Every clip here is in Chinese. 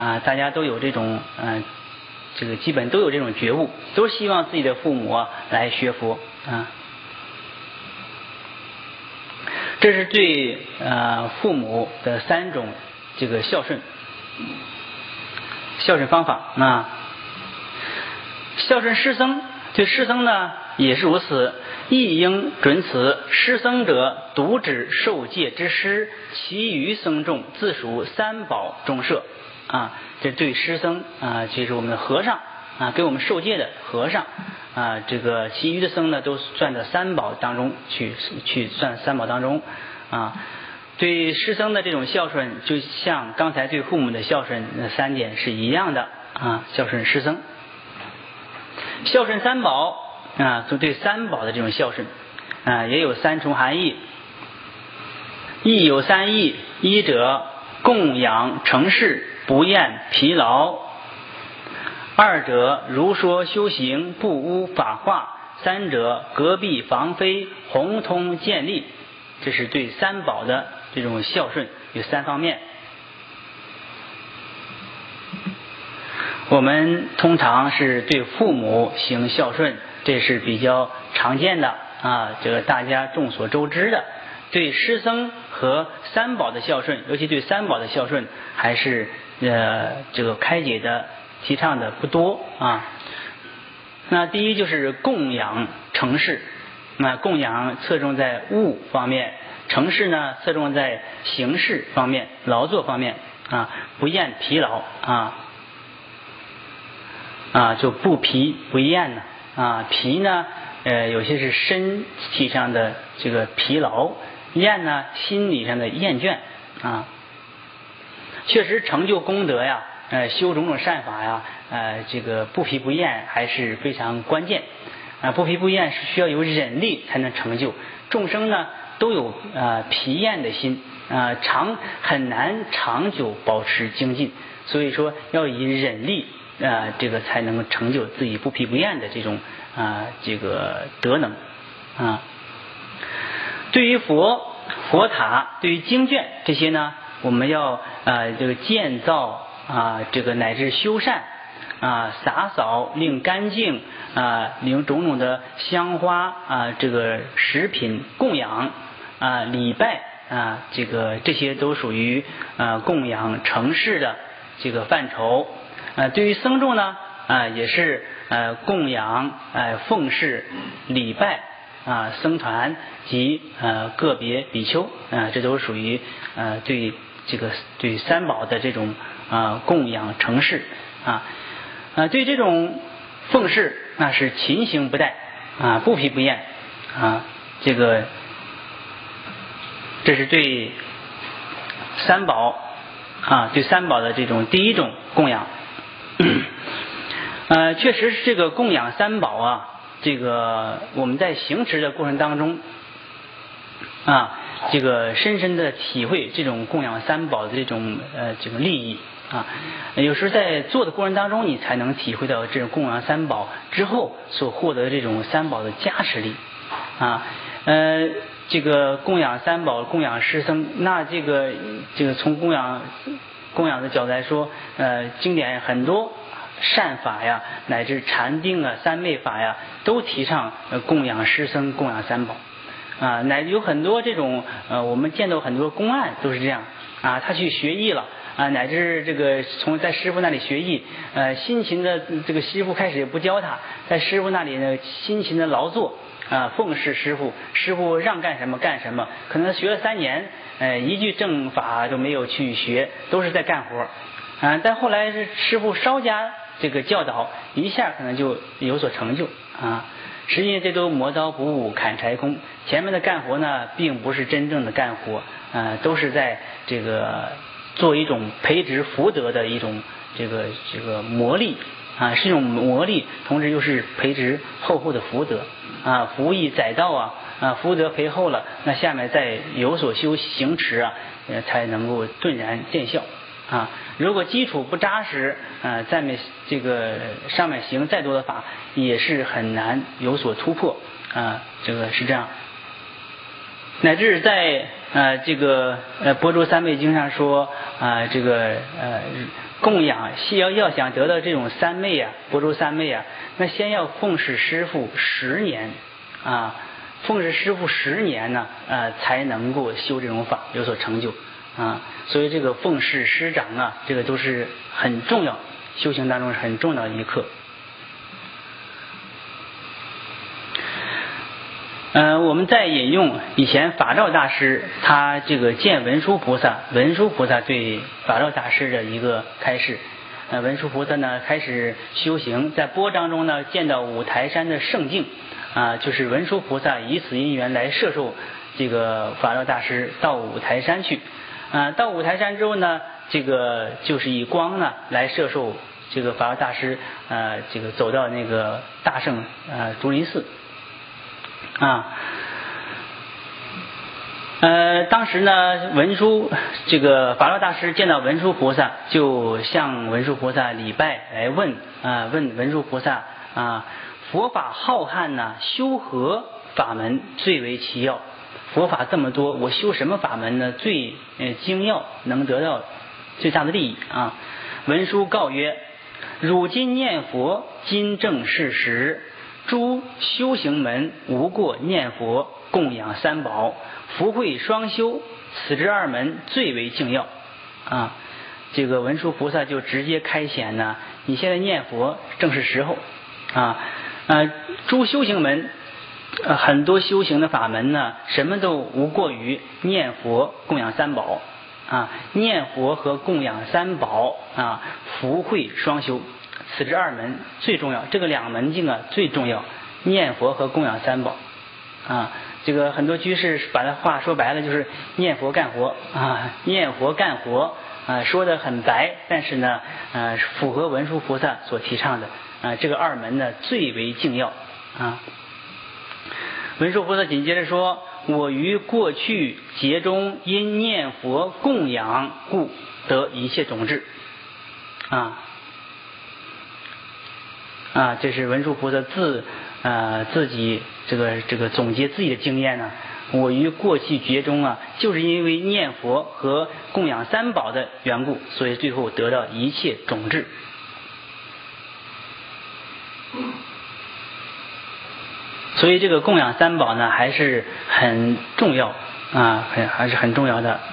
大家都有这种这个基本都有这种觉悟，都希望自己的父母来学佛这是对父母的3种这个孝顺方法孝顺师僧，对师僧呢也是如此，亦应准此。师僧者，独指受戒之师，其余僧众自属3宝中摄这对师僧就是我们的和尚给我们受戒的和尚这个其余的僧呢都算在3宝当中去算3宝当中对师僧的这种孝顺，就像刚才对父母的孝顺那3点是一样的孝顺师僧，孝顺3宝就对3宝的这种孝顺也有3重含义，亦有3义。一者，供养成事，不厌疲劳；二者，如说修行，不污法化；三者，隔壁防非，宏通建立。这是对3宝的这种孝顺有3方面。我们通常是对父母行孝顺，这是比较常见的这个大家众所周知的。对师僧和3宝的孝顺，尤其对3宝的孝顺，还是这个开解的提倡的不多那第一就是供养成事，供养侧重在物方面，成事呢侧重在行事方面、劳作方面不厌疲劳就不疲不厌疲呢有些是身体上的这个疲劳，厌呢心理上的厌倦确实成就功德呀修种种善法呀这个不疲不厌还是非常关键不疲不厌是需要有忍力才能成就。众生呢都有疲厌的心很难长久保持精进，所以说要以忍力这个才能成就自己不疲不厌的这种这个德能对于佛塔，对于经卷这些呢，我们要这个建造这个乃至修缮洒扫令干净令种种的香花这个食品供养礼拜这些都属于供养成事的这个范畴对于僧众呢也是供养奉事礼拜僧团及个别比丘这都属于对3宝的这种供养成事对这种奉事那是勤行不怠不疲不厌这是对3宝对3宝的这种第一种供养确实是这个供养3宝这个我们在行持的过程当中这个深深的体会这种供养3宝的这种利益有时在做的过程当中你才能体会到这种供养3宝之后所获得这种3宝的加持力这个供养3宝供养师僧，那这个从供养的角度来说经典很多善法呀乃至禅定三昧法呀都提倡供养师僧供养3宝有很多这种我们见到很多公案都是这样他去学艺了乃至这个从在师傅那里学艺辛勤的这个师傅开始也不教他，在师傅那里呢辛勤的劳作奉事师傅让干什么干什么，可能学了3年一句正法都没有去学，都是在干活但后来是师傅稍加这个教导，一下可能就有所成就实际上这都磨刀不误砍柴工，前面的干活呢并不是真正的干活都是在这个做一种培植福德的一种这个磨砺是一种磨砺，同时又是培植厚的福德福益载道福德培厚了，那下面再有所行持才能够顿然见效如果基础不扎实在这个上面行再多的法也是很难有所突破这个是这样乃至在这个般若三昧经上说这个供养要想得到这种三昧啊，般若三昧啊，那先要奉事师父10年啊，奉事师父10年呢才能够修这种法有所成就啊。所以这个奉事师长啊，这个都是很重要，修行当中是很重要的一课。我们再引用以前法照大师他这个见文殊菩萨对法照大师的一个开示。文殊菩萨呢开始修行，在般当中呢见到五台山的圣境就是文殊菩萨以此因缘来摄受这个法照大师到五台山去。到五台山之后呢，这个就是以光呢来摄受这个法照大师这个走到那个大圣竹林寺当时呢这个法照大师见到文殊菩萨，就向文殊菩萨礼拜来问文殊菩萨佛法浩瀚呢，修何法门最为其要？佛法这么多，我修什么法门呢最精要，能得到最大的利益文殊告曰：汝今念佛，今正是时。诸修行门无过念佛，供养三宝，福慧双修，此之2门最为敬要这个文殊菩萨就直接开显呢，你现在念佛正是时候诸修行门很多修行的法门呢，什么都无过于念佛供养三宝念佛和供养三宝福慧双修，此之2门最重要，这个2门径最重要，念佛和供养三宝这个很多居士把这话说白了就是念佛干活念佛干活说得很白，但是呢符合文殊菩萨所提倡的这个2门呢最为敬要文殊菩萨紧接着说：我于过去劫中因念佛供养故得一切种智这是文殊菩萨自己这个总结自己的经验呢。我于过去劫中就是因为念佛和供养三宝的缘故，所以最后得到一切种智。所以这个供养三宝呢还是很重要还是很重要的。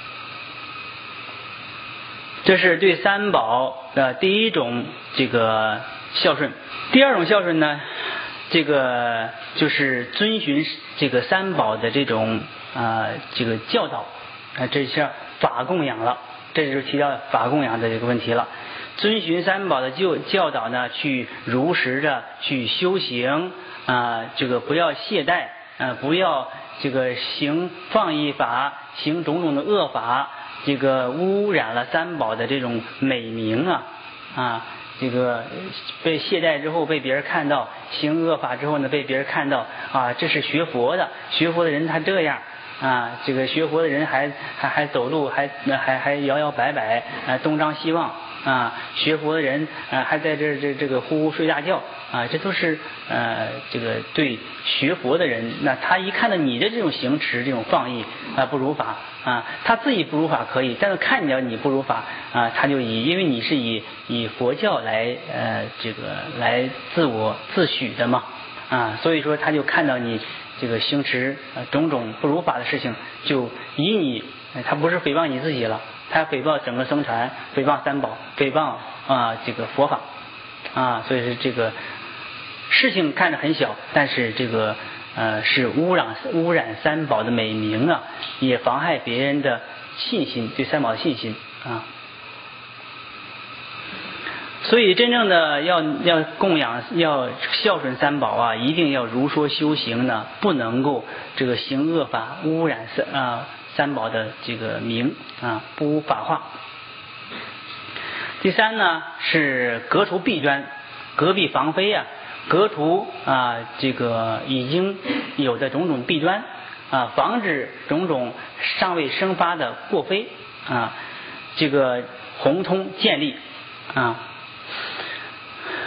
这是对三宝的第一种这个孝顺。第2种孝顺呢，这个就是遵循这个三宝的这种这个教导这是法供养了，这就是提到法供养的这个问题了。遵循三宝的教导呢，去如实的去修行这个不要懈怠不要这个行放逸法，行种种的恶法，这个污染了三宝的这种美名这个被懈怠之后被别人看到，行恶法之后呢被别人看到这是学佛的人他这样这个学佛的人还走路还摇摇摆摆东张西望学佛的人还在这个呼呼睡大觉这都是这个对学佛的人，那他一看到你的这种行持这种放逸不如法他自己不如法可以，但是看见你不如法他就因为你是以佛教来这个来自我自诩的嘛所以说他就看到你这个行持种种不如法的事情，就以你他不是诽谤你自己了，他诽谤整个僧团，诽谤三宝，诽谤这个佛法所以是这个事情看着很小，但是这个是污染三宝的美名也妨害别人的信心，对三宝的信心所以真正的要供养要孝顺三宝一定要如说修行呢，不能够这个行恶法污染三宝的这个名不污法化。第3呢是革除弊端，革弊防非革除这个已经有的种种弊端防止种种尚未生发的过非这个宏通建立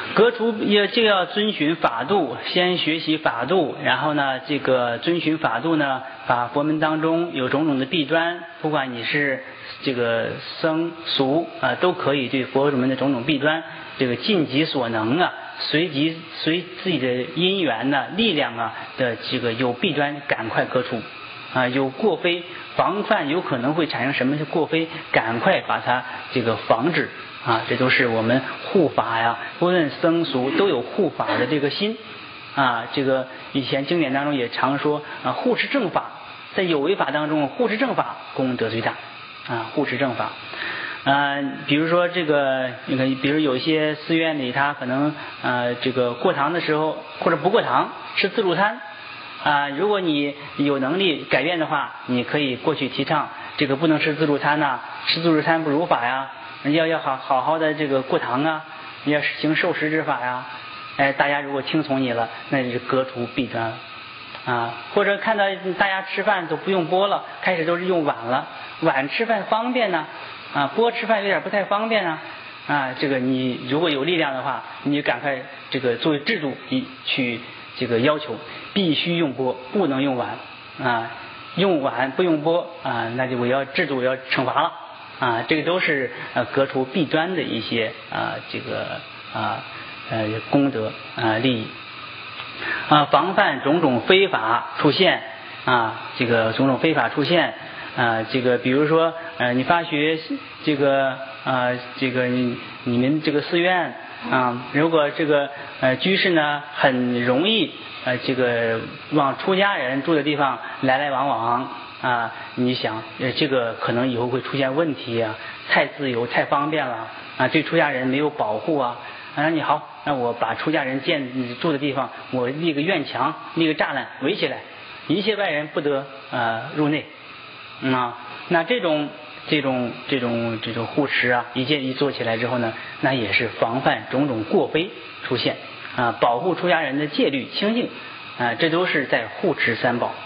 革除这个要遵循法度，先学习法度，然后呢，这个遵循法度呢，把佛门当中有种种的弊端，不管你是这个僧俗都可以对佛门的种种弊端，这个尽己所能随自己的因缘力量的这个有弊端赶快革除有过非防范有可能会产生什么是过非，赶快把它这个防止这都是我们护法无论僧俗都有护法的这个心这个以前经典当中也常说护持正法，在有为法当中护持正法功德最大护持正法比如说这个比如有一些寺院里他可能这个过堂的时候或者不过堂吃自助餐如果你有能力改变的话，你可以过去提倡这个不能吃自助餐吃自助餐不如法要好好的这个过堂要行受持之法大家如果听从你了，那就是革除弊端或者看到大家吃饭都不用钵了，开始都是用碗了，碗吃饭方便钵吃饭有点不太方便这个你如果有力量的话，你就赶快这个作为制度去这个要求必须用钵，不能用碗用碗不用钵那就我要制度要惩罚了这个都是革除弊端的一些这个功德利益防范种种非法出现这个种种非法出现这个比如说你发觉这个你们这个寺院如果这个居士呢很容易这个往出家人住的地方来来往往你想这个可能以后会出现问题太自由太方便了对出家人没有保护你好，那我把出家人住的地方我立个院墙立个栅栏围起来，一切外人不得入内那这种护持一做起来之后呢，那也是防范种种过非出现保护出家人的戒律清净这都是在护持三宝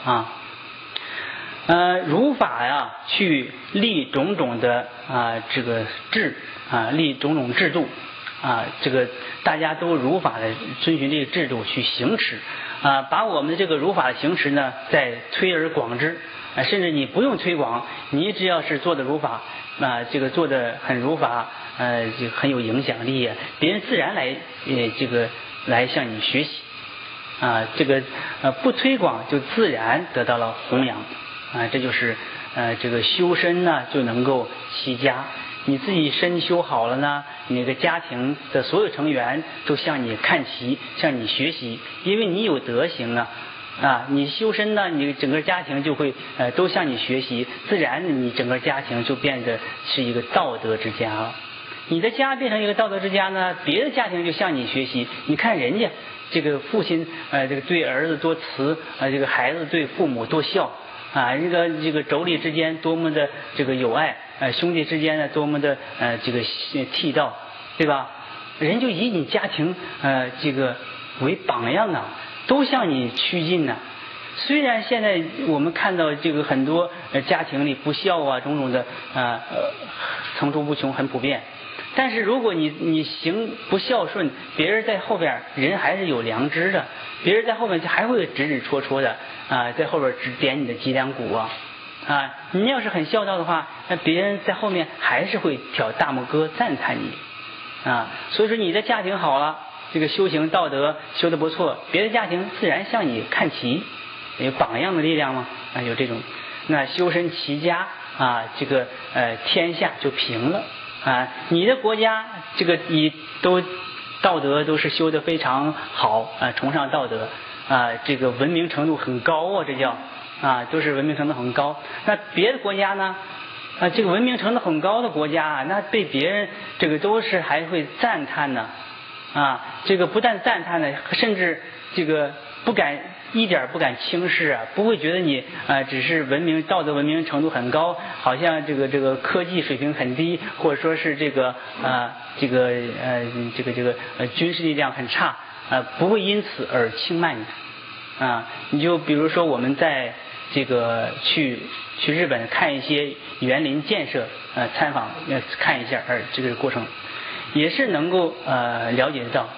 如法去立种种的这个立种种制度这个大家都如法的遵循这个制度去行持把我们的这个如法的行持呢再推而广之甚至你不用推广，你只要是做的如法这个做的很如法就很有影响力别人自然来这个来向你学习这个不推广就自然得到了弘扬这就是这个修身呢就能够齐家，你自己身修好了呢，你那个家庭的所有成员都向你看齐，向你学习，因为你有德行你修身呢，你整个家庭就会都向你学习，自然你整个家庭就变得是一个道德之家了。你的家变成一个道德之家呢，别的家庭就向你学习。你看人家这个父亲这个对儿子多慈这个孩子对父母多孝这个妯娌之间多么的这个有爱兄弟之间呢多么的这个悌道，对吧？人就以你家庭这个为榜样都向你趋近虽然现在我们看到这个很多家庭里不孝种种的层出不穷，很普遍。但是如果你行不孝顺，别人在后边人还是有良知的，别人在后面还会指指戳戳的在后边指点你的脊梁骨你要是很孝道的话，那别人在后面还是会挑大拇哥赞叹你所以说你的家庭好了，这个修行道德修得不错，别的家庭自然向你看齐，有榜样的力量吗有这种，那修身齐家这个天下就平了你的国家这个你都道德都是修得非常好崇尚道德这个文明程度很高这叫都是文明程度很高。那别的国家呢这个文明程度很高的国家那被别人这个都是还会赞叹呢这个不但赞叹呢，甚至这个一点不敢轻视不会觉得你只是道德文明程度很高，好像这个科技水平很低，或者说是这个军事力量很差不会因此而轻慢你你就比如说我们在这个去日本看一些园林建设参访看一下这个过程也是能够了解到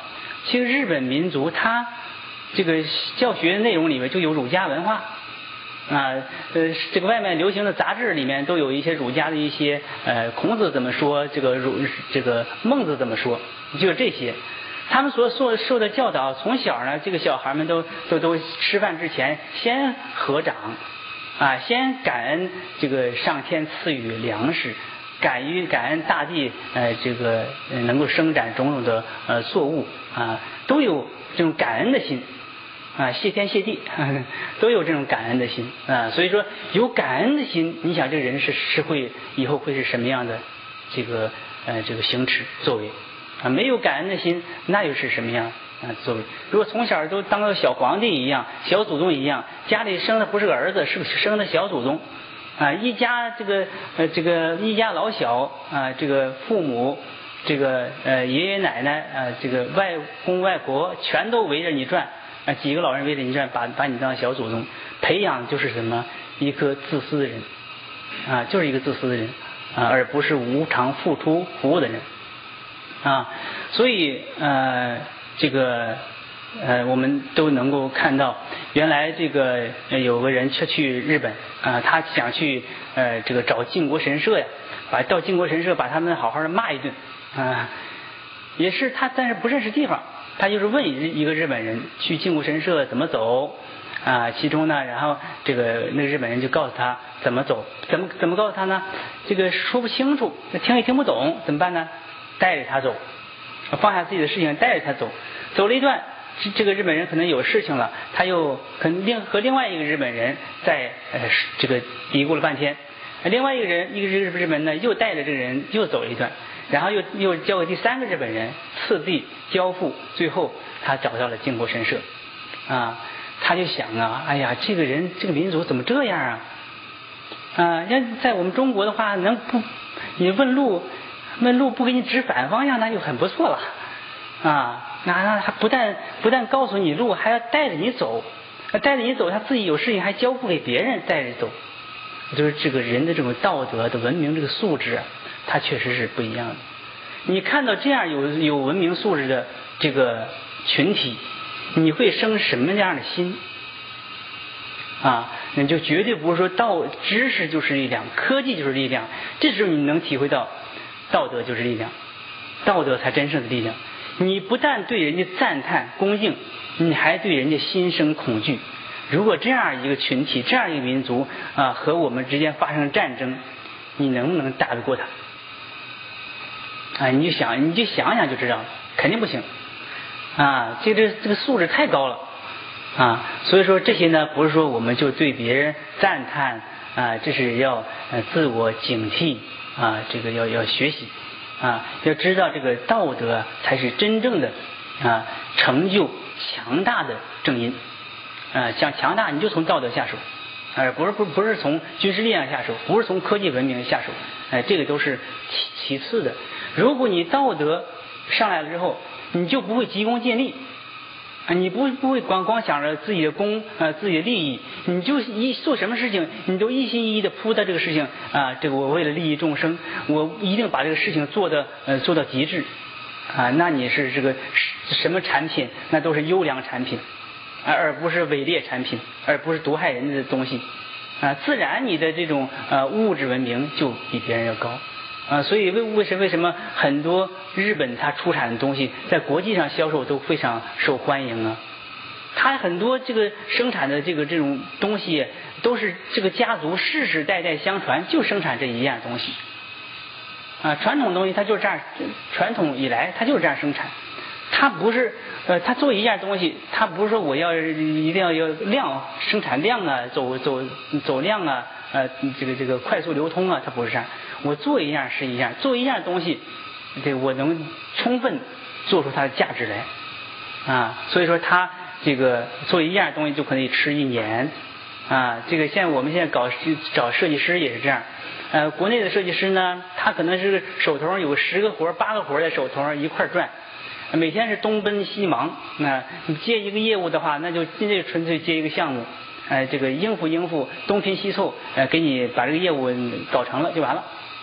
其实日本民族它这个教学内容里面就有儒家文化啊，这个外面流行的杂志里面都有一些儒家的一些孔子怎么说，这个孟子怎么说，就是这些。他们所受的教导，从小呢，这个小孩们都吃饭之前先合掌啊，先感恩这个上天赐予粮食，感恩大地这个能够生长种种的作物啊，都有这种感恩的心啊，谢天谢地都有这种感恩的心啊。所以说有感恩的心，你想这个人是会以后会是什么样的这个行持作为啊？没有感恩的心，那又是什么样啊作为？如果从小都当个小皇帝一样，小祖宗一样，家里生的不是个儿子，是生的小祖宗啊，一家这个一家老小啊，这个父母这个爷爷奶奶啊，这个外公外婆全都围着你转啊，几个老人围着你转，把你当小祖宗，培养就是什么一个自私的人啊，就是一个自私的人啊，而不是无偿付出服务的人啊。所以这个我们都能够看到，原来这个有个人去日本啊，他想去这个找靖国神社呀，到靖国神社把他们好好的骂一顿啊，也是他，但是不认识地方，他就是问一个日本人去靖国神社怎么走啊，其中呢，然后那个日本人就告诉他怎么走，怎么告诉他呢？这个说不清楚，听也听不懂，怎么办呢？带着他走，放下自己的事情，带着他走，走了一段。这个日本人可能有事情了，他又可能和另外一个日本人在这个嘀咕了半天，另外一个日本人呢又带着这个人又走了一段，然后又交给第三个日本人，次第交付，最后他找到了靖国神社啊，他就想啊，哎呀，这个人这个民族怎么这样啊？啊，要在我们中国的话，能不你问路不给你指反方向，那就很不错了啊。那他不但告诉你路，还要带着你走，他自己有事情还交付给别人带着走，就是这个人的这种道德的文明这个素质啊，他确实是不一样的。你看到这样有文明素质的这个群体，你会生什么样的心啊？那就绝对不是说知识就是力量，科技就是力量，这时候你能体会到道德就是力量，道德才真正的力量。你不但对人家赞叹恭敬，你还对人家心生恐惧。如果这样一个群体，这样一个民族啊，和我们之间发生战争，你能不能打得过他啊？你就想想就知道了，肯定不行啊！这个素质太高了啊！所以说这些呢，不是说我们就对别人赞叹啊，这是要自我警惕啊，这个要学习啊，要知道这个道德才是真正的啊成就强大的正因啊。想强大，你就从道德下手，而不是从军事力量下手，不是从科技文明下手，这个都是其次的。如果你道德上来了之后，你就不会急功近利啊，你不会光想着自己的自己的利益，你就做什么事情，你都一心一意的扑到这个事情啊，这个我为了利益众生，我一定把这个事情做到极致啊，那你是这个什么产品，那都是优良产品，而不是伪劣产品，而不是毒害人的东西啊，自然你的这种物质文明就比别人要高啊。所以为什么很多日本它出产的东西在国际上销售都非常受欢迎啊？它很多这个生产的这种东西都是这个家族世世代代相传，就生产这一样东西啊。传统东西它就是这样，传统以来它就是这样生产。它不是它做一样东西，它不是说我一定要量生产量啊，走量啊，这个快速流通啊，它不是这样。我做一样是一样，做一样东西，我能充分做出它的价值来啊。所以说它这个做一样东西就可以吃1年啊。这个我们现在找设计师也是这样。国内的设计师呢，他可能是手头有10个活8个活在手头一块转，每天是东奔西忙。你接一个业务的话，那就纯粹接一个项目，这个应付东拼西凑，给你把这个业务搞成了就完了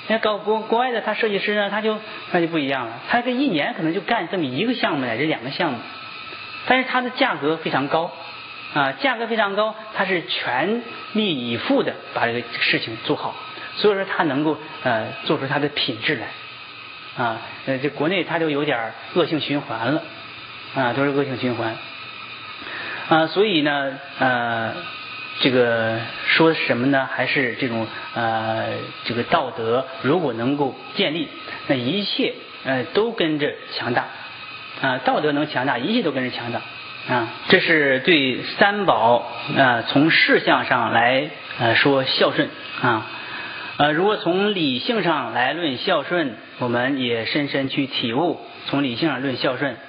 那国外的他设计师呢，那就不一样了，他这一年可能就干这么一个项目乃至2个项目，但是他的价格非常高价格非常高，他是全力以赴的把这个事情做好，所以说他能够做出他的品质来这国内他就有点恶性循环了都是恶性循环所以呢这个说什么呢？还是这种这个道德如果能够建立，那一切都跟着强大道德能强大，一切都跟着强大这是对三宝从事项上来说孝顺如果从理性上来论孝顺，我们也深深去体悟，从理性上论孝顺。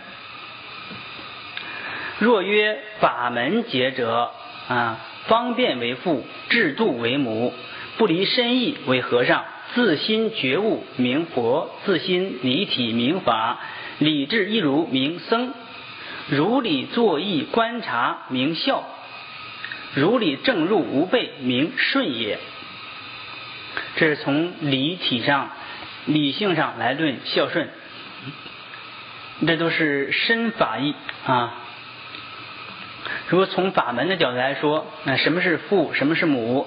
若曰法门解者方便为父，制度为母，不离深意为和尚，自心觉悟名佛，自心离体名法，理智一如名僧，如理作意观察名孝，如理正入无悖名顺也。这是从理体上理性上来论孝顺，这都是深法义如果从法门的角度来说，那什么是父，什么是母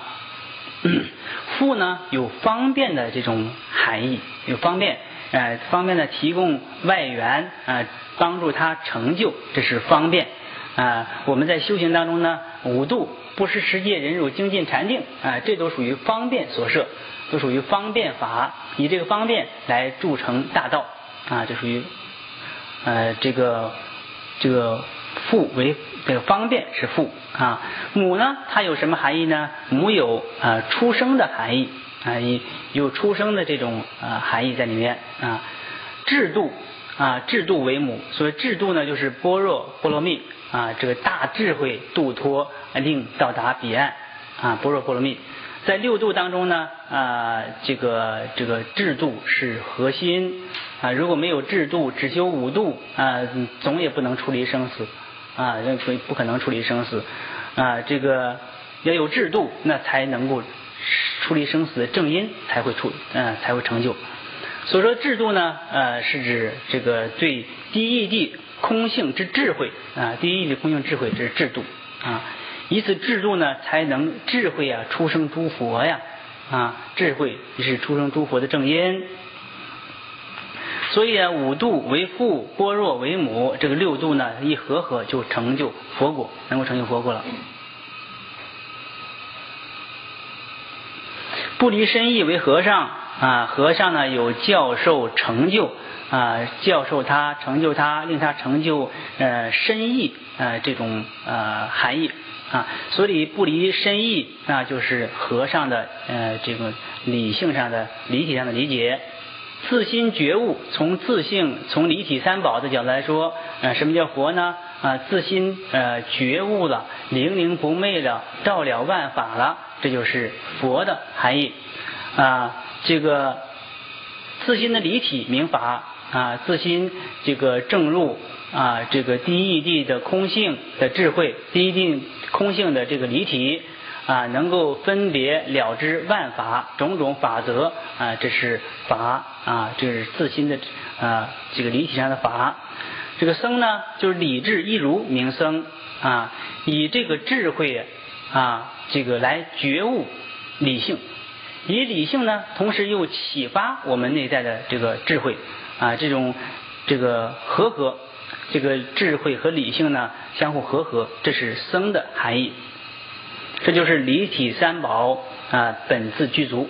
父呢有方便的这种含义，有方便方便的提供外援帮助他成就，这是方便我们在修行当中呢，五度不失持戒忍辱精进禅定这都属于方便所摄，都属于方便法，以这个方便来铸成大道这属于这个父为这个方便是父母呢它有什么含义呢？母有出生的含义有出生的这种含义在里面制度制度为母，所以制度呢就是般若波罗蜜这个大智慧度脱令到达彼岸般若波罗蜜。在六度当中呢这个制度是核心如果没有制度，只修五度总也不能处理生死不可能处理生死这个要有制度，那才能够处理生死的正因才会成就。所以说制度呢是指这个对第一义空性之智慧第一义的空性智慧，这是制度以此制度呢才能智慧出生诸佛智慧是出生诸佛的正因。所以五度为父，般若为母，这个六度呢一合就成就佛果，能够成就佛果了。不离深意为和尚和尚呢有教授成就教授他成就他，令他成就深意这种含义所以不离深意那就是和尚的这个理性上的理体上的理解。自心觉悟，从自性从离体三宝的角度来说什么叫佛呢自心觉悟了，灵灵不昧了，照了万法了，这就是佛的含义这个自心的离体明法自心这个正入这个第一义谛的空性的智慧，第一谛空性的这个离体能够分别了知万法种种法则这是法这是自心的这个离体上的法。这个僧呢就是理智一如名僧以这个智慧这个来觉悟理性，以理性呢同时又启发我们内在的这个智慧这种这个和合，这个智慧和理性呢相互和合，这是僧的含义。这就是离体三宝本自具足。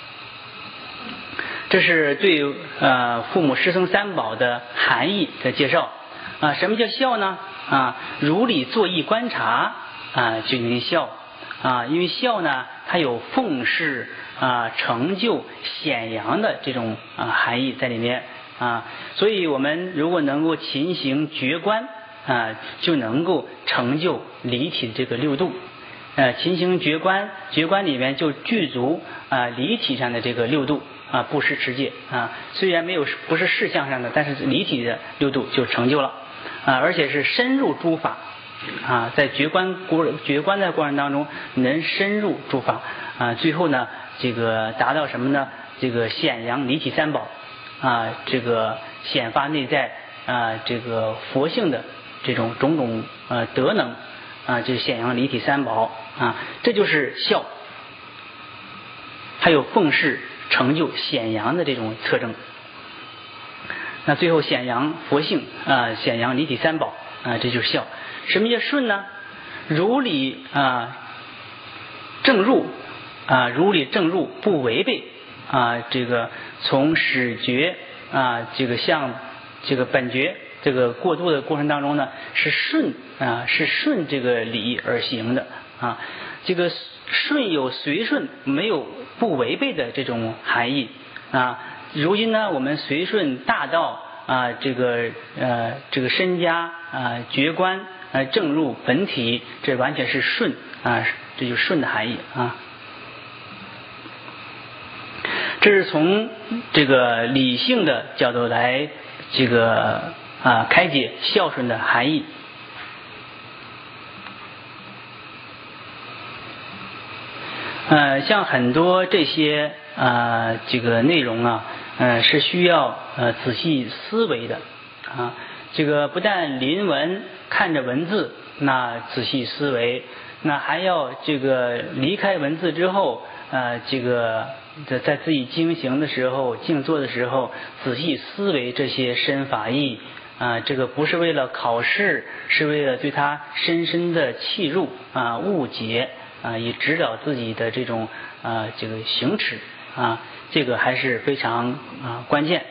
这是对父母师僧三宝的含义的介绍什么叫孝呢如理作意观察就名孝因为孝呢它有奉事成就显扬的这种含义在里面所以我们如果能够勤行觉观就能够成就离体的这个六度勤行觉观，觉观里面就具足离体上的这个六度不失持戒虽然不是事项上的，但是离体的六度就成就了而且是深入诸法在觉观的过程当中能深入诸法最后呢这个达到什么呢？ 这个显扬离体三宝啊，这个显发内在啊，这个佛性的这种种种德能啊，就是显扬离体三宝啊，这就是孝。还有奉事成就显扬的这种特征。那最后显扬佛性啊，显扬离体三宝啊，这就是孝。什么叫顺呢？如理正入啊，如理正入不违背啊，这个从始觉啊，这个向这个本觉这个过渡的过程当中呢，是顺这个理而行的啊。这个顺有随顺，没有不违背的这种含义啊。如今呢，我们随顺大道啊，这个身家啊，觉观正入本体，这完全是顺啊，这就是顺的含义啊。这是从这个理性的角度来这个开解孝顺的含义。像很多这些这个内容啊，是需要仔细思维的啊。这个不但临文看着文字，那仔细思维，那还要这个离开文字之后，这个在自己经行的时候、静坐的时候，仔细思维这些深法义啊。这个不是为了考试，是为了对它深深的契入误解。以指导自己的这种这个行持啊，这个还是非常关键。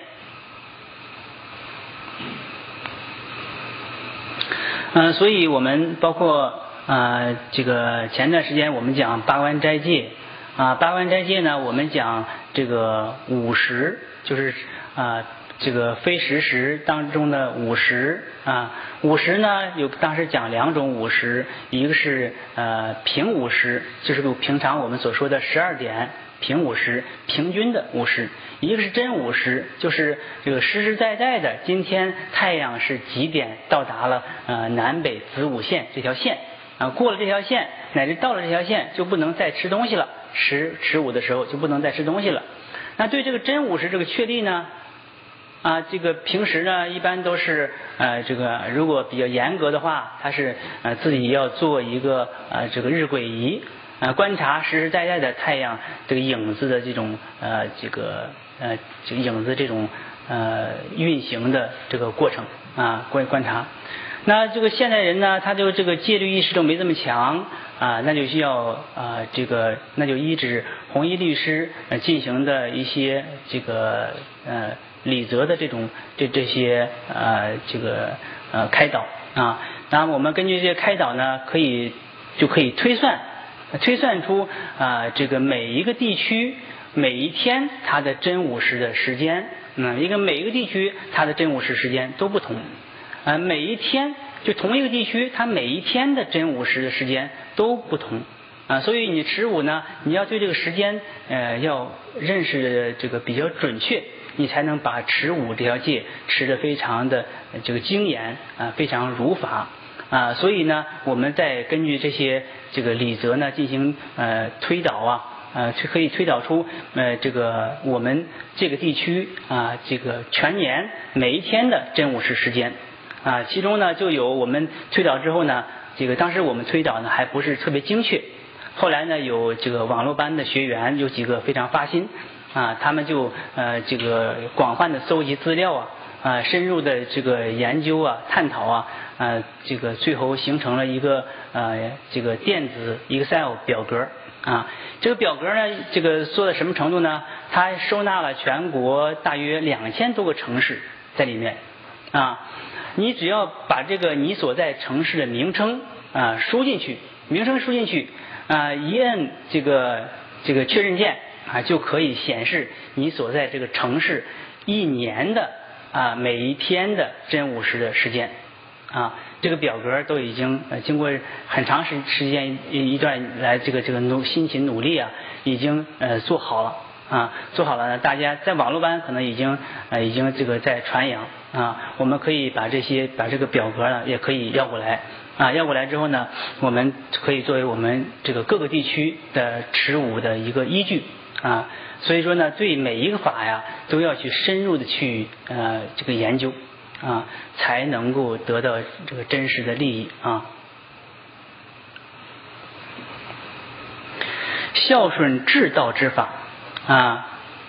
所以我们包括这个前段时间我们讲八关斋戒八关斋戒呢，我们讲这个五食，就是这个非食时当中的五食五食呢有当时讲两种五食，一个是平五食，就是平常我们所说的12点平五食，平均的五食；一个是真五食，就是这个实实在在的，今天太阳是几点到达了南北子午线这条线过了这条线乃至到了这条线就不能再吃东西了，十五的时候就不能再吃东西了。那对这个真五食这个确立呢这个平时呢一般都是这个如果比较严格的话，他是自己要做一个这个日晷仪观察实实在在的太阳这个影子的这种这个影子这种运行的这个过程观察。那这个现代人呢，他就这个戒律意识都没这么强那就需要这个那就依止弘一律师进行的一些这个礼则的这种这些这个开导那我们根据这些开导呢，就可以推算出这个每一个地区每一天它的真午时的时间每一个地区它的真午时时间都不同每一天就同一个地区它每一天的真午时的时间都不同所以你持午呢，你要对这个时间要认识的这个比较准确，你才能把持午这条戒持得非常的这个精严非常如法所以呢，我们再根据这些这个礼则呢进行推导可以推导出这个我们这个地区这个全年每一天的真午时时间其中呢就有我们推导之后呢，这个当时我们推导呢还不是特别精确，后来呢有这个网络班的学员有几个非常发心他们就这个广泛的搜集资料深入的这个研究探讨这个最后形成了一个这个电子 Excel 表格这个表格呢这个做到什么程度呢？它收纳了全国大约2000多个城市在里面你只要把这个你所在城市的名称输进去，名称输进去一摁这个确认键就可以显示你所在这个城市一年的每一天的真午时的时间这个表格都已经经过很长时间一段来这个辛勤努力已经做好了做好了呢，大家在网络班可能已经这个在传扬我们可以把这个表格呢也可以要过来要过来之后呢，我们可以作为我们这个各个地区的持午的一个依据啊。所以说呢，对每一个法呀，都要去深入的去这个研究啊，才能够得到这个真实的利益啊。孝顺至道之法啊，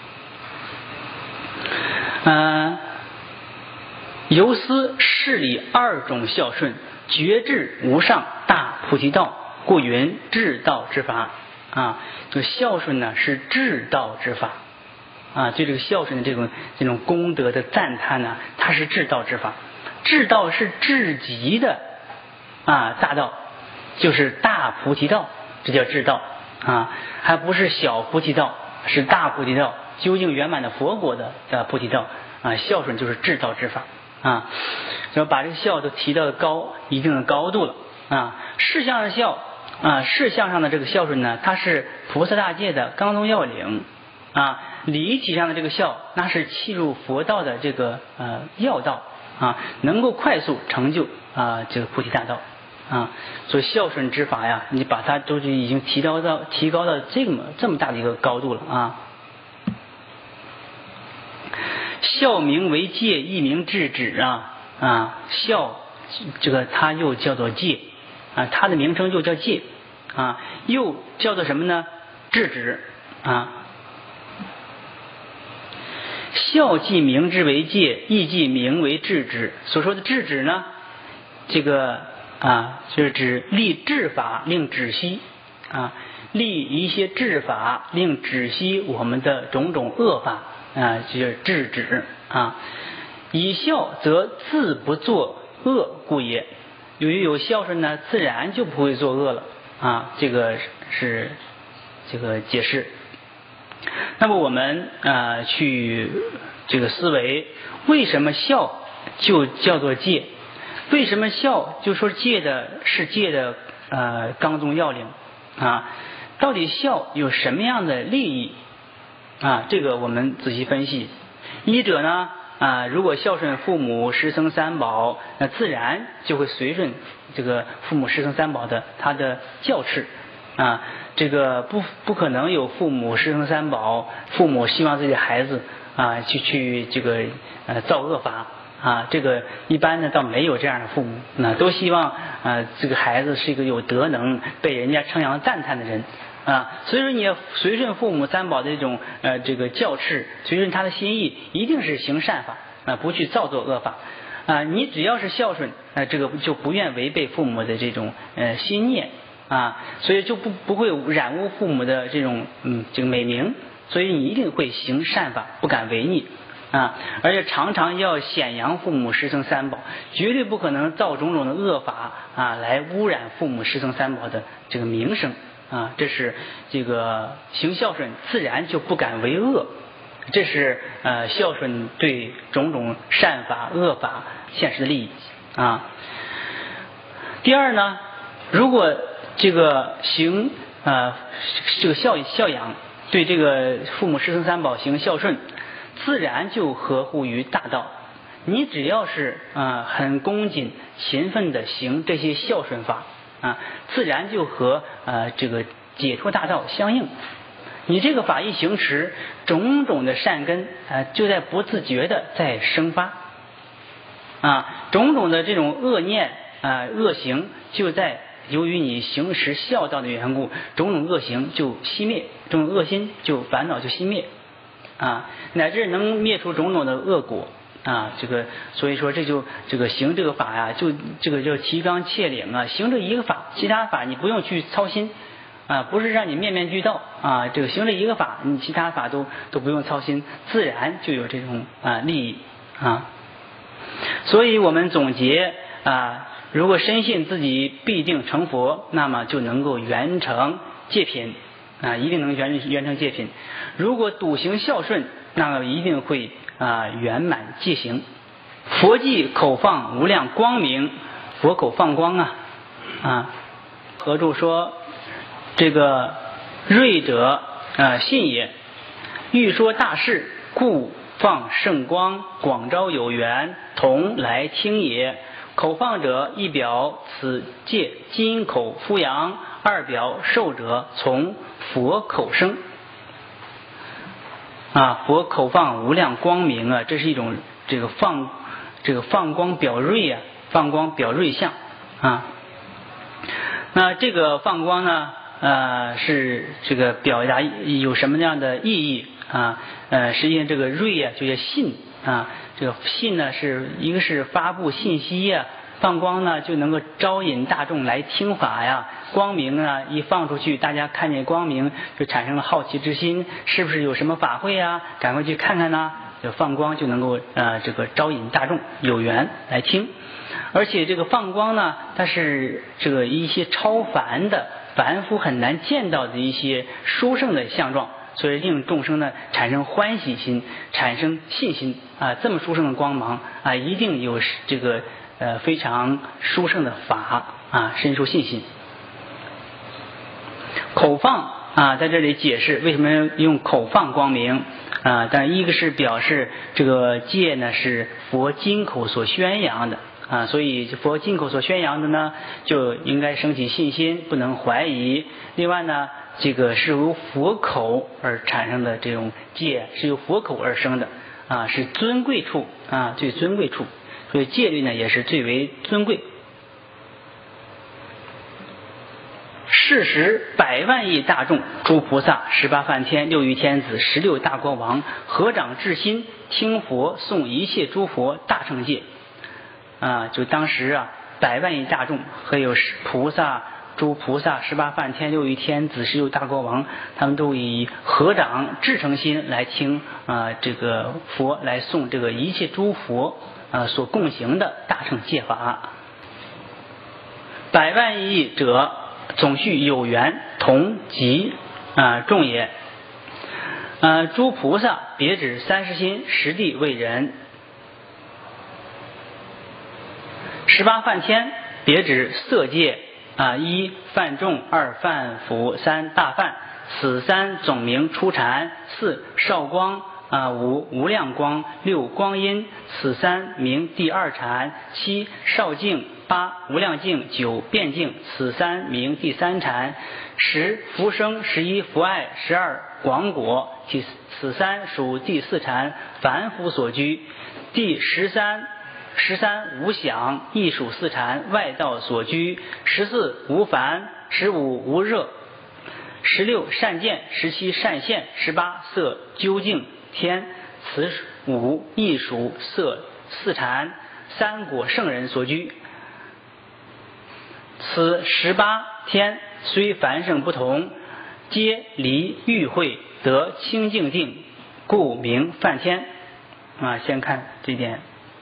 由斯事理二种孝顺，觉至无上大菩提道，故云至道之法啊。这个孝顺呢是至道之法啊，对这个孝顺的这种功德的赞叹呢，它是至道之法。至道是至极的大道，就是大菩提道，这叫至道啊，还不是小菩提道，是大菩提道，究竟圆满的佛果的菩提道啊。孝顺就是至道之法啊，就把这个孝都提到一定的高度了啊。事相上孝事相上的这个孝顺呢，它是菩萨大戒的纲宗要领啊。理体上的这个孝，那是契入佛道的这个要道啊，能够快速成就这个菩提大道啊。所以孝顺之法呀，你把它都是已经提高到这么大的一个高度了啊。孝名为戒，亦名制止孝这个它又叫做戒啊，它的名称又叫戒啊，又叫做什么呢？制止啊。孝既名之为戒，亦既名为制止。所说的制止呢，这个就是指立制法，令止息立一些制法，令止息我们的种种恶法就是制止以孝则自不作恶故也。由于有孝顺呢，自然就不会作恶了这个是这个解释。那么我们去这个思维，为什么孝就叫做戒？为什么孝就说戒的纲宗要领到底孝有什么样的利益这个我们仔细分析。一者呢如果孝顺父母师僧三宝，那自然就会随顺这个父母师僧三宝的他的教敕这个不可能有父母师僧三宝，父母希望自己的孩子去这个造恶法这个一般呢倒没有这样的父母都希望这个孩子是一个有德能，被人家称扬赞叹的人所以说你要随顺父母三宝的这个教敕，随顺他的心意，一定是行善法不去造作恶法你只要是孝顺这个就不愿违背父母的这种心念所以就不会染污父母的这种这个美名，所以你一定会行善法，不敢违逆而且常常要显扬父母师僧三宝，绝对不可能造种种的恶法来污染父母师僧三宝的这个名声这是这个行孝顺自然就不敢为恶，这是孝顺对种种善法恶法现实的利益第二呢，如果这个行这个孝养，对这个父母师僧三宝行孝顺，自然就合乎于大道。你只要是很恭谨勤奋的行这些孝顺法自然就和这个解脱大道相应。你这个法一行持，种种的善根就在不自觉的在生发种种的这种恶念恶行就在由于你行持孝道的缘故，种种恶行就熄灭，种种恶心就烦恼就熄灭乃至能灭除种种的恶果这个所以说这个行这个法就这个叫提纲挈领行这一个法，其他法你不用去操心不是让你面面俱到这个行这一个法，你其他法都不用操心，自然就有这种利益所以我们总结如果深信自己必定成佛，那么就能够圆成戒品一定能圆成戒品。如果笃行孝顺，那么一定会圆满戒行。佛迹口放无量光明，佛口放光合著说这个睿者信也，欲说大事，故放圣光，广招有缘同来听也。口放者一表此戒金口敷扬，二表受者从佛口生佛口放无量光明啊，这是一种这个放光表瑞啊，放光表瑞相啊。那这个放光呢，是这个表达有什么样的意义啊？实际上这个瑞啊，就叫信啊。这个信呢，是一个是发布信息呀，放光呢就能够招引大众来听法呀。光明呢一放出去，大家看见光明就产生了好奇之心，是不是有什么法会啊？赶快去看看呢。就放光就能够这个招引大众有缘来听。而且这个放光呢，它是这个一些超凡的凡夫很难见到的一些殊胜的相状，所以令众生呢产生欢喜心，产生信心啊。这么殊胜的光芒啊，一定有这个非常殊胜的法啊，深受信心。口放啊，在这里解释为什么用口放光明啊？但一个是表示这个戒呢是佛金口所宣扬的啊，所以佛金口所宣扬的呢，就应该升起信心，不能怀疑。另外呢，这个是由佛口而产生的这种戒，是由佛口而生的啊，是尊贵处啊，最尊贵处，所以戒律呢也是最为尊贵。是时100万亿大众，诸菩萨、18梵天、6欲天子、16大国王，合掌至心，听佛诵一切诸佛大乘戒啊。就当时啊，100万亿大众，还有菩萨、诸菩萨、18梵天、6欲天子、16大国王，他们都以合掌至诚心来听这个佛来诵这个一切诸佛所共行的大乘戒法。100万亿者，总续有缘同集众也。诸菩萨别指30心实地为人，18梵天别指色界1梵众，2梵辅，3大梵，此3总名初禅，4少光5无量光，6光阴，此3名第2禅，7少净，8无量净，9变净，此3名第3禅，10福生，11福爱，12广果，此3属第4禅凡夫所居，第13无想，亦属4禅外道所居，14无烦，15无热，16善见，17善现，18色究竟天，此5亦属色4禅三果圣人所居。此18天虽凡圣不同，皆离欲会得清净定，故名梵天先看这点，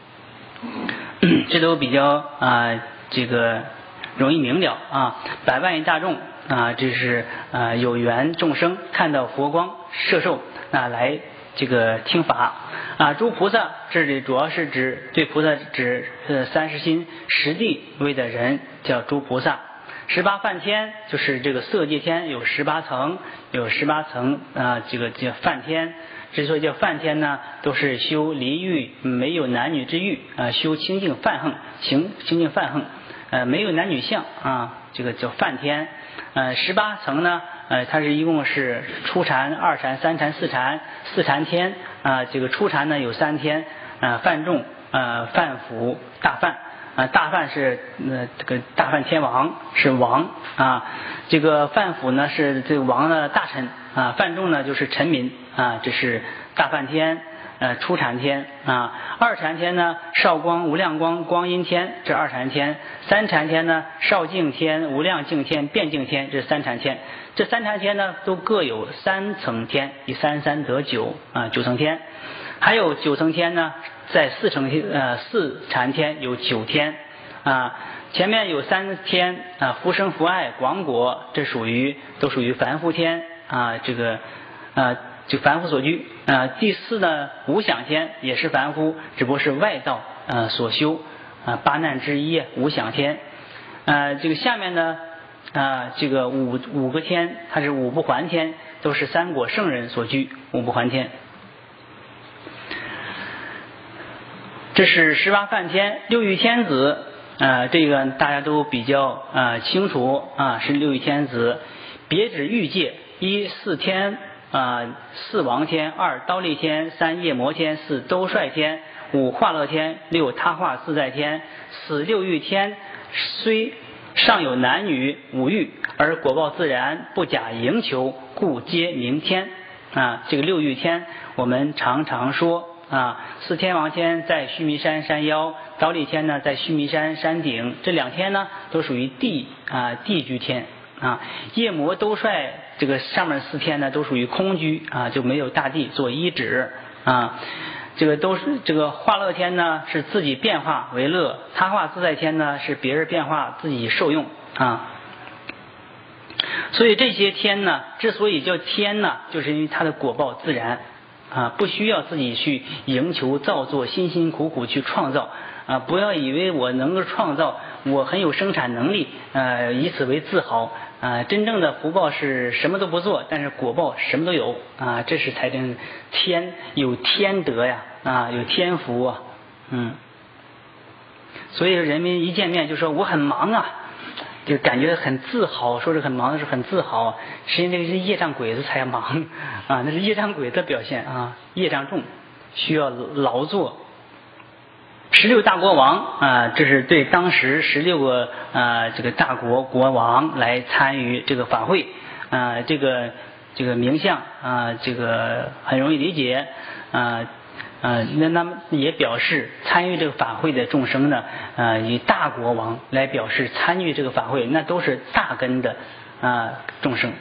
这都比较这个容易明了100万亿大众这是有缘众生看到佛光摄受来这个听法诸菩萨这里主要是指对菩萨指30心实地位的人叫诸菩萨。18梵天就是这个色界天有18层，有18层这个叫梵天。之所以叫梵天呢，都是修离欲，没有男女之欲修清净梵行，清净梵行没有男女相这个叫梵天。18层呢它是一共是初禅、2禅、3禅、4禅，4禅天这个初禅呢有3天梵众、梵辅、大梵大梵是这个大梵天王是王这个梵辅呢是这个王的大臣梵众呢就是臣民这是大梵天初禅天2禅天呢少光、无量光、光阴天，这2禅天。3禅天呢少净天、无量净天、变净天，这3禅天。这3禅天呢都各有3层天，以3、3得9 9层天。还有9层天呢，在4禅天有9天前面有3天福生、福爱、广果，这都属于凡夫天这个就凡夫所居第4呢无想天也是凡夫，只不过是外道所修8难之一无想天这个下面呢这个五个天它是五不还天，都是三果圣人所居五不还天。这是18梵天。6欲天子这个大家都比较清楚是6欲天子。别指欲界，1四天 4王天，2忉利天，3夜摩天，4兜率天，5化乐天，6他化自在天。此6欲天虽尚有男女5欲，而果报自然，不假营求，故皆名天。这个6欲天我们常常说4天王天在须弥山山腰，忉利天呢在须弥山山顶，这2天呢都属于地居天夜摩兜率这个上面4天呢都属于空居就没有大地做依止这个都是这个化乐天呢是自己变化为乐，他化自在天呢是别人变化自己受用所以这些天呢之所以叫天呢，就是因为它的果报自然不需要自己去营求造作，辛辛苦苦去创造不要以为我能够创造，我很有生产能力以此为自豪真正的福报是什么都不做，但是果报什么都有这是才真天，有天德呀有天福所以人们一见面就说我很忙就感觉很自豪，说是很忙的是很自豪，实际上这个是业障鬼子才忙那是业障鬼子的表现业障重，需要劳作。16大国王这是对当时16个这个大国国王来参与这个法会这个名相这个很容易理解那他们也表示参与这个法会的众生呢以大国王来表示参与这个法会，那都是大根的众生。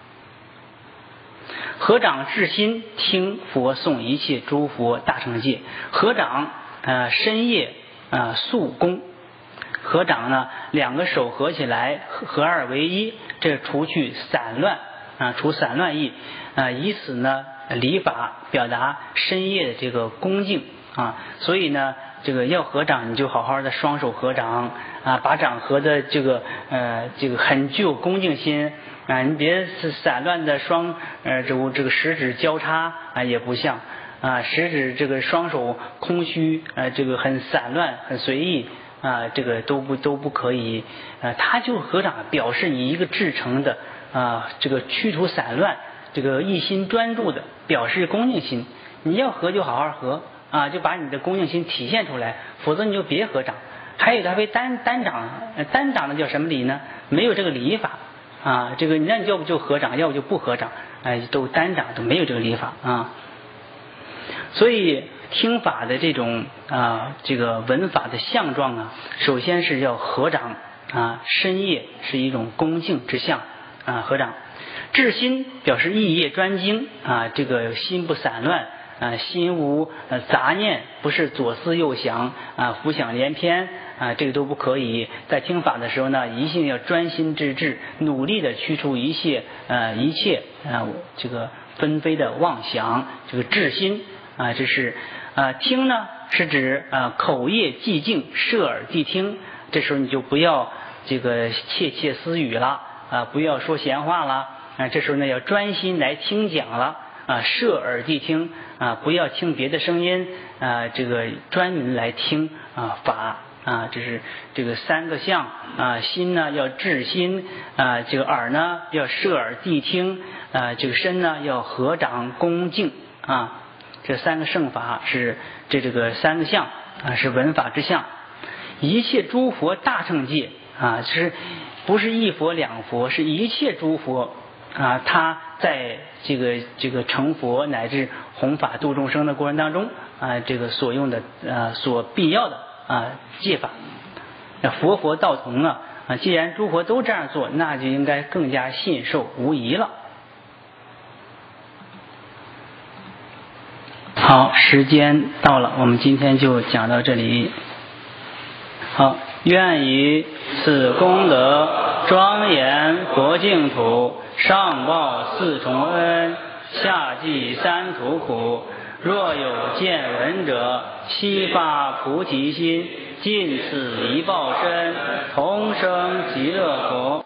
合掌至心听佛诵一切诸佛大乘戒，合掌深夜肃功。合掌呢2个手合起来合二为一，这除去散乱除散乱意以此呢礼法表达深夜的这个恭敬所以呢这个要合掌你就好好的双手合掌把掌合的这个很具有恭敬心你别是散乱的这个食指交叉也不像食指这个双手空虚这个很散乱很随意这个都不可以他就合掌表示你一个至诚的这个驱除散乱，这个一心专注的表示恭敬心。你要合就好好合就把你的恭敬心体现出来，否则你就别合掌。还有他为单掌的叫什么礼呢？没有这个礼法这个那你要不就合掌，要不就不合掌都单掌都没有这个礼法所以听法的这种这个闻法的相状首先是要合掌深夜是一种恭敬之相合掌。至心表示意业专精这个心不散乱心无杂念，不是左思右想浮想联翩这个都不可以。在听法的时候呢，一定要专心致志，努力的驱除一切这个纷飞的妄想。这个至心这是听呢是指口业寂静，摄耳谛听。这时候你就不要这个窃窃私语了不要说闲话了这时候呢要专心来听讲了摄耳谛听不要听别的声音这个专门来听法这是这个3个相心呢要至心这个耳呢要摄耳谛听这个身呢要合掌恭敬这3个圣法是这个3个相是闻法之相。一切诸佛大乘戒是不是一佛两佛，是一切诸佛他在这个成佛乃至弘法度众生的过程当中这个所用的所必要的戒法佛道同既然诸佛都这样做，那就应该更加信受无疑了。好，时间到了，我们今天就讲到这里。好，愿以此功德庄严佛净土，上报4重恩，下济3途苦。若有见闻者，悉发菩提心，尽此一报身，同生极乐国。